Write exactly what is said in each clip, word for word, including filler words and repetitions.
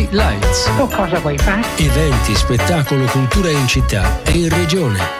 Lights. O cosa vuoi fare? Eventi, spettacolo, cultura in città e in regione.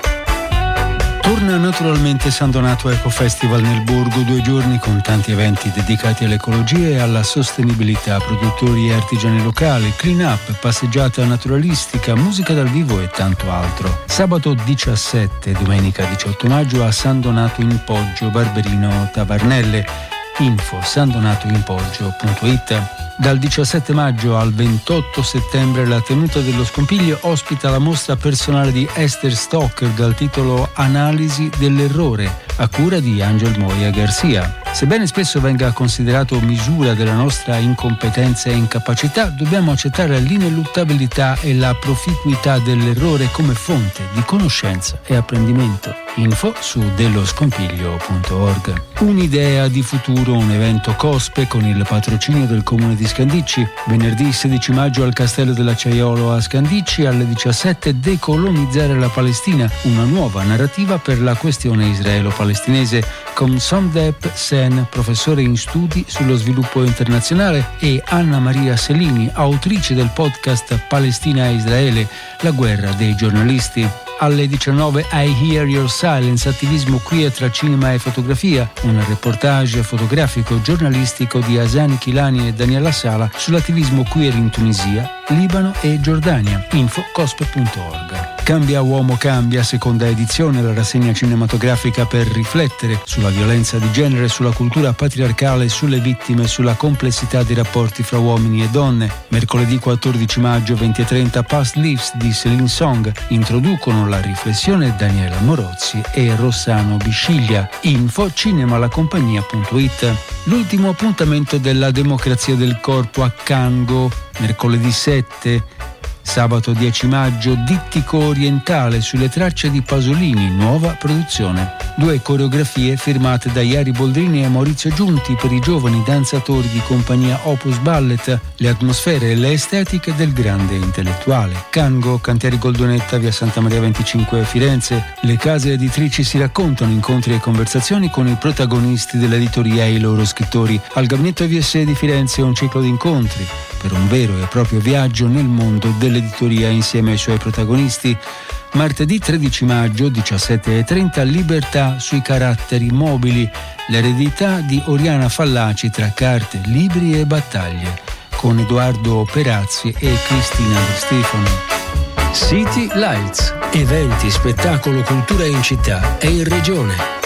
Torna naturalmente San Donato Eco Festival nel Borgo, due giorni con tanti eventi dedicati all'ecologia e alla sostenibilità, produttori e artigiani locali, clean up, passeggiata naturalistica, musica dal vivo e tanto altro. Sabato diciassette e domenica diciotto maggio a San Donato in Poggio, Barberino Tavarnelle. Info sandonatoinpoggio punto it. Dal diciassette maggio al ventotto settembre la tenuta dello Scompiglio ospita la mostra personale di Esther Stocker dal titolo Analisi dell'errore, a cura di Angel Moya Garcia. Sebbene spesso venga considerato misura della nostra incompetenza e incapacità, dobbiamo accettare l'ineluttabilità e la proficuità dell'errore come fonte di conoscenza e apprendimento. Info su delloscompiglio punto org. Un'idea di futuro, un evento COSPE con il patrocinio del Comune di Scandicci. Venerdì sedici maggio al Castello dell'Acciaiolo a Scandicci alle diciassette Decolonizzare la Palestina, una nuova narrativa per la questione israelo-palestinese con Somdep Sen, professore in studi sullo sviluppo internazionale, e Anna Maria Selini, autrice del podcast Palestina e Israele, la guerra dei giornalisti. Alle diciannove I Hear Your Silence, attivismo queer tra cinema e fotografia, un reportage fotografico giornalistico di Asani Chilani e Daniela Sala sull'attivismo queer in Tunisia, Libano e Giordania. Info cospe punto org. Cambia Uomo Cambia, seconda edizione, la rassegna cinematografica per riflettere sulla violenza di genere, sulla cultura patriarcale, sulle vittime, sulla complessità dei rapporti fra uomini e donne. Mercoledì quattordici maggio venti e trenta Past Lives di Celine Song introducono la riflessione Daniela Morozzi e Rossano Bisciglia. Info cinemalacompagnia punto it. L'ultimo appuntamento della democrazia del corpo a Cango, mercoledì sette. Sabato dieci maggio Dittico Orientale sulle tracce di Pasolini, nuova produzione. Due coreografie firmate da Iari Boldrini e Maurizio Giunti per i giovani danzatori di compagnia Opus Ballet, le atmosfere e le estetiche del grande intellettuale. Cango, Cantieri Goldonetta, via Santa Maria venticinque Firenze. Le case editrici si raccontano, incontri e conversazioni con i protagonisti dell'editoria e i loro scrittori. Al Gabinetto V S di Firenze un ciclo di incontri per un vero e proprio viaggio nel mondo dell'editoria insieme ai suoi protagonisti. Martedì tredici maggio, diciassette e trenta, Libertà sui caratteri mobili, l'eredità di Oriana Fallaci tra carte, libri e battaglie, con Edoardo Perazzi e Cristina De Stefano. City Lights. Eventi, spettacolo, cultura in città e in regione.